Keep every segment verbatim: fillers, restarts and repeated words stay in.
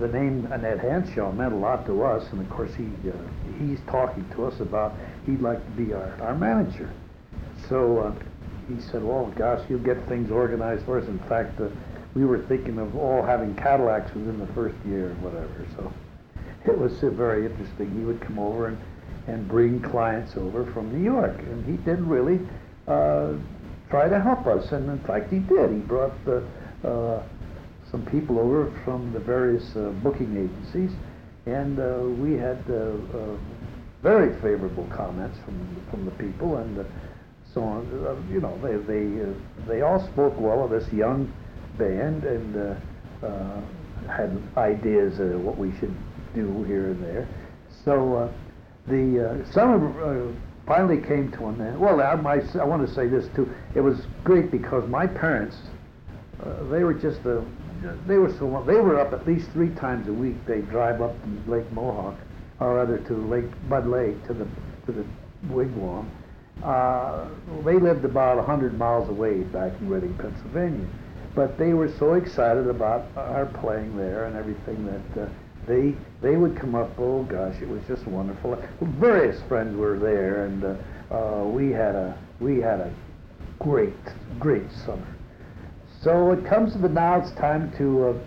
the name Annette Hanshaw meant a lot to us, and of course he uh, he's talking to us about he'd like to be our, our manager. So uh, he said, well, gosh, you'll get things organized for us. In fact, uh, we were thinking of all having Cadillacs within the first year or whatever. So it was uh, very interesting. He would come over and, and bring clients over from New York, and he did really uh, try to help us. And in fact, he did. He brought the, uh, some people over from the various uh, booking agencies, and uh, we had uh, uh, very favorable comments from from the people, and uh, so on. Uh, you know, they they uh, they all spoke well of this young band, and uh, uh, had ideas of what we should do here and there. So uh, the uh, summer uh, finally came to an end. Well, I, my, I want to say this too. It was great because my parents, uh, they were just a, they were so they were up at least three times a week. They'd drive up to Lake Mohawk, or rather to Lake Bud Lake, to the to the wigwam. Uh, they lived about a hundred miles away back in Reading, Pennsylvania, but they were so excited about our playing there and everything that uh, they they would come up. Oh gosh, it was just wonderful. Various friends were there, and uh, uh, we had a we had a great great summer. So it comes to the now. It's time to uh,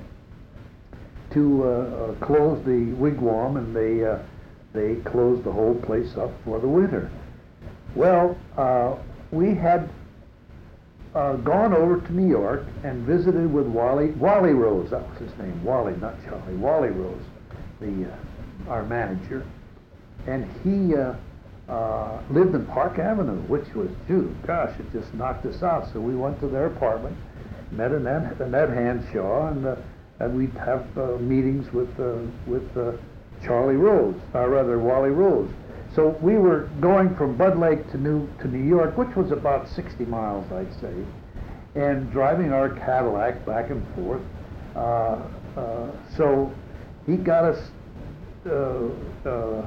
to uh, uh, close the wigwam, and they uh, they closed the whole place up for the winter. Well, uh, we had uh, gone over to New York and visited with Wally Wally Rose. That was his name, Wally, not Charlie. Wally Rose, the uh, our manager, and he uh, uh, lived in Park Avenue, which was, gee, gosh, it just knocked us out. So we went to their apartment, met Annette, Annette Hanshaw, and uh, and we'd have uh, meetings with uh, with uh, Charlie Rose, or rather Wally Rose. So we were going from Bud Lake to New to New York, which was about sixty miles, I'd say, and driving our Cadillac back and forth. Uh, uh, so he got us uh, uh,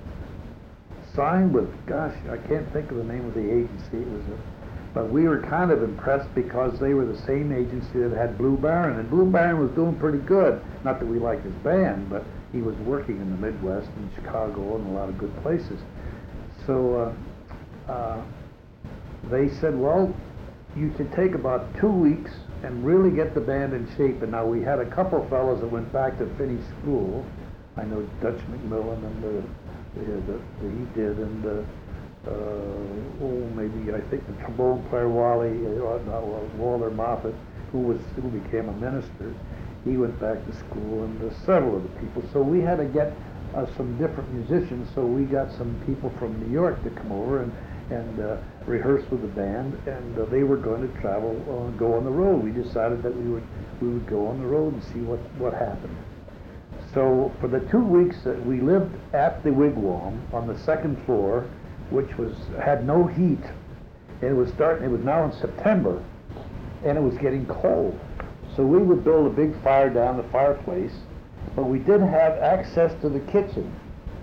signed with, gosh, I can't think of the name of the agency. It was, a, but we were kind of impressed because they were the same agency that had Blue Baron, and Blue Baron was doing pretty good. Not that we liked his band, but he was working in the Midwest and Chicago and a lot of good places. So uh, uh, they said, well, you should take about two weeks and really get the band in shape. And now we had a couple fellows that went back to finish school. I know Dutch McMillan and the, the, the, the he did, and uh, uh, oh, maybe I think the trombone player Wally, uh, not Walter Moffat, who was who became a minister. He went back to school, and uh, several of the people. So we had to get uh, some different musicians. So we got some people from New York to come over and and uh, rehearse with the band. And uh, they were going to travel, uh, go on the road. We decided that we would we would go on the road and see what what happened. So for the two weeks that we lived at the wigwam on the second floor, which was had no heat, and it was starting. It was now in September, and it was getting cold. So we would build a big fire down the fireplace, but we did have access to the kitchen.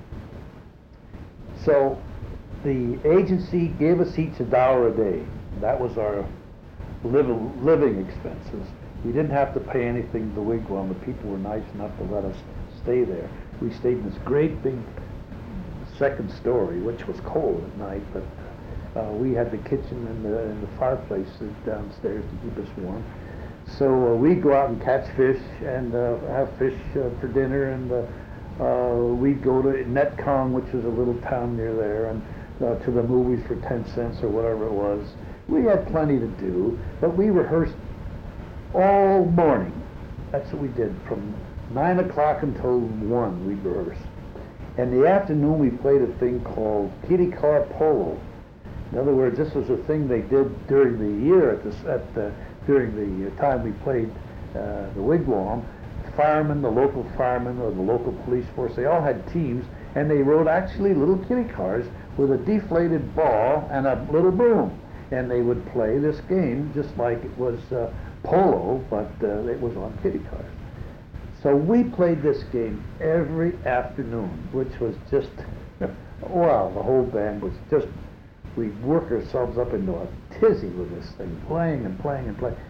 So the agency gave us each a dollar a day. That was our liv- living expenses. We didn't have to pay anything to the wigwam. The people were nice enough to let us stay there. We stayed in this great big second story, which was cold at night, but uh, we had the kitchen and the, and the fireplace downstairs to keep us warm. So uh, we'd go out and catch fish and uh, have fish uh, for dinner, and uh, uh, we'd go to Netcong, which was a little town near there, and uh, to the movies for ten cents or whatever it was. We had plenty to do, but we rehearsed all morning. That's what we did. From nine o'clock until one, we rehearsed. In the afternoon, we played a thing called kitty car polo. In other words, this was a thing they did during the year at the, at the during the time we played uh, the wigwam. Firemen, the local firemen or the local police force, they all had teams, and they rode actually little kitty cars with a deflated ball and a little broom. And they would play this game just like it was uh, polo, but uh, it was on kitty cars. So we played this game every afternoon, which was just, wow, the whole band was just, we'd work ourselves up into a tizzy with this thing, playing and playing and playing.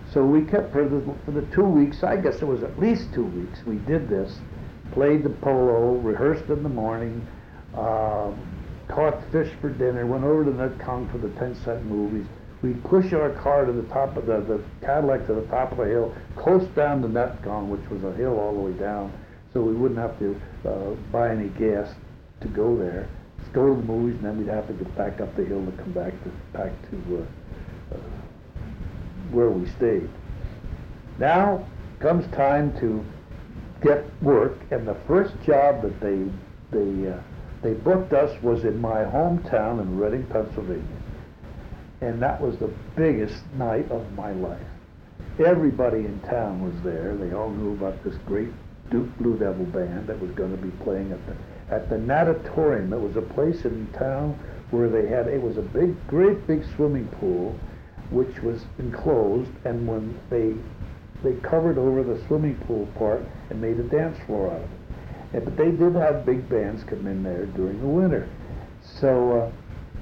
So we kept, for the, for the two weeks, I guess it was at least two weeks, we did this, played the polo, rehearsed in the morning, uh, caught fish for dinner, went over to Netcong for the ten cent movies. We'd push our car to the top of the, the Cadillac to the top of a hill, close down to Netcong, which was a hill all the way down, so we wouldn't have to uh, buy any gas to go there. Just go to the movies, and then we'd have to get back up the hill to come back to back to uh, uh, where we stayed. Now comes time to get work, and the first job that they they uh, they booked us was in my hometown in Reading, Pennsylvania. And that was the biggest night of my life. Everybody in town was there. They all knew about this great Duke Blue Devil band that was going to be playing at the at the Natatorium. It was a place in town where they had, it was a big, great big swimming pool, which was enclosed, and when they they covered over the swimming pool part and made a dance floor out of it. And, but they did have big bands come in there during the winter. So uh,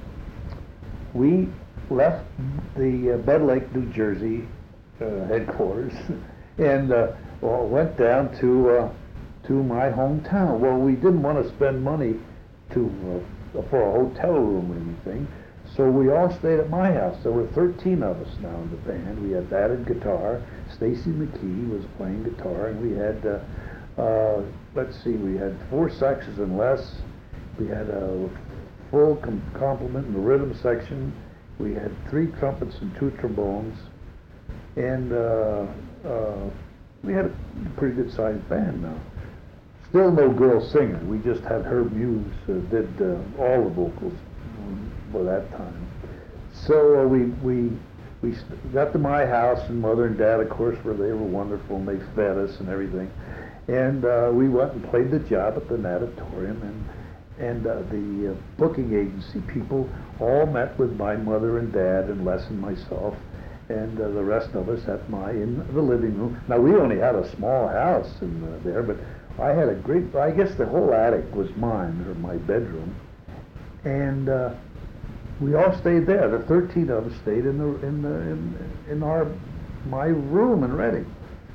we left the uh, Bed Lake, New Jersey uh, headquarters and uh, well, went down to uh, to my hometown. Well, we didn't want to spend money to uh, for a hotel room or anything, so we all stayed at my house. There were thirteen of us now in the band. We had that and guitar. Stacy McKee was playing guitar, and we had uh, uh, let's see, we had four saxes and less. We had a full com- complement in the rhythm section. We had three trumpets and two trombones, and uh, uh, we had a pretty good sized band now. Still no girl singer. We just had Herb Muse uh, did uh, all the vocals for that time. So uh, we we we got to my house, and Mother and Dad, of course, were they were wonderful, and they fed us and everything. And uh, we went and played the job at the Natatorium, and and uh, the uh, booking agency people all met with my mother and dad and Les and myself, and uh, the rest of us at my in the living room. Now we only had a small house in uh, there, but I had a great. I guess the whole attic was mine, or my bedroom, and uh, we all stayed there. The thirteen of us stayed in the in the in, in our my room in Reading.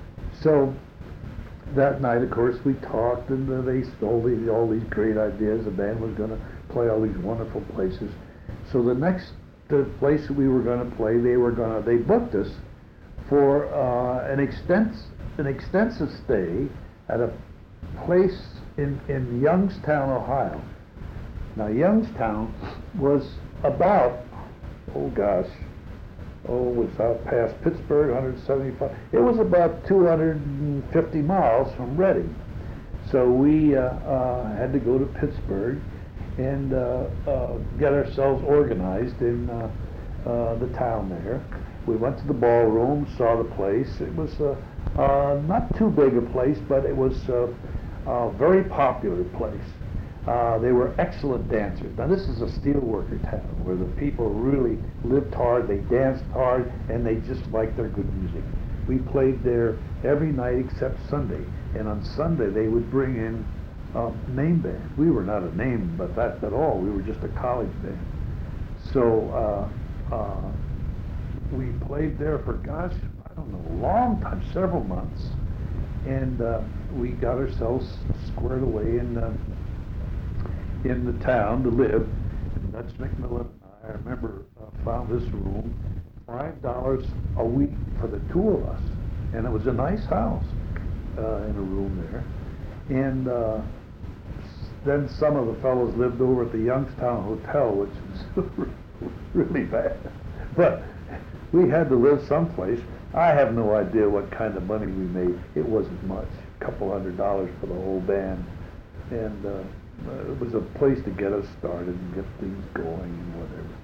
So that night, of course, we talked, and uh, they stole the, all these great ideas. The band was going to play all these wonderful places. So the next the place we were going to play, they were going to they booked us for uh, an extens an extensive stay at a place in in Youngstown, Ohio. Now Youngstown was about oh gosh. Oh, it was out past Pittsburgh, one hundred seventy-five. It was about two hundred fifty miles from Reading. So we uh, uh, had to go to Pittsburgh and uh, uh, get ourselves organized in uh, uh, the town there. We went to the ballroom, saw the place. It was uh, uh, not too big a place, but it was uh, a very popular place. Uh, they were excellent dancers. Now this is a steelworker town where the people really lived hard, they danced hard, and they just liked their good music. We played there every night except Sunday, and on Sunday they would bring in a name band. We were not a name but that at all. We were just a college band. So uh, uh, we played there for, gosh, I don't know, a long time, several months, and uh, we got ourselves squared away in uh, in the town to live. And Dutch McMillan and I, I remember, uh, found this room, five dollars a week for the two of us, and it was a nice house uh, in a room there. And uh, then some of the fellows lived over at the Youngstown Hotel, which was really bad. But we had to live someplace. I have no idea what kind of money we made. It wasn't much, a couple hundred dollars for the whole band. And uh, Uh, it was a place to get us started and get things going and whatever.